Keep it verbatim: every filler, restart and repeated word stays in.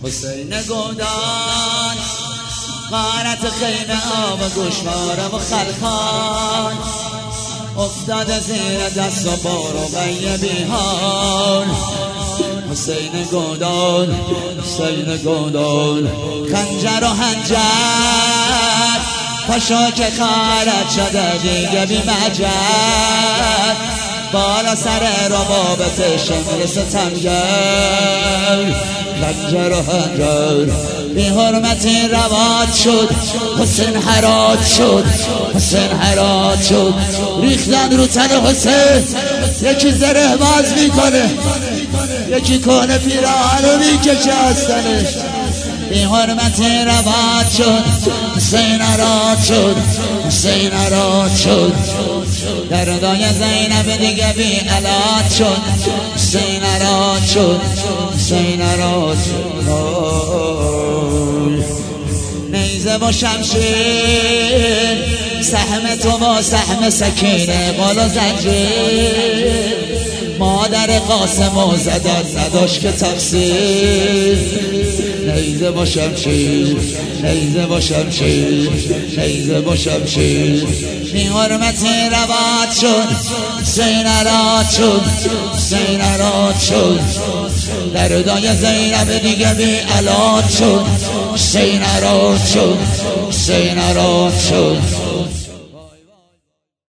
حسین گودان غارت خیمه آب و گوشوارم و خلخان افتاده زیر دست و بار و غیبی حال. حسین گودان حسین گودان خنجر و هنجر پاشا که خارج شده دیگه بی مجر بالا سر ربابت شمر ستمگر خنجر و هنجر بی حرمتی رواد شد. حسین حرات شد حسین حرات شد ریختن رو تن حسین یکی زره باز میکنه یکی کنه پیراهنو میکشه از تنش. بی حرمتی رواد شد حسین حرات شد حسین حرات شد دردای زینب دیگه بی علاج شد. حسین حرات شد حسین حرات شد نیزه و شمشیر سهم تو با سهم سکینه بالا زنجیر مادر قاسم و زدن نداشت که تقصیر. نیزه با شمشیر نیزه با شمشیر نیزه با شمشیر بی حرمتی رواد شد. حسین حرات شد حسین حرات شد دردای زینب دیگه بی علاج شد. حسین حرات شد حسین حرات شد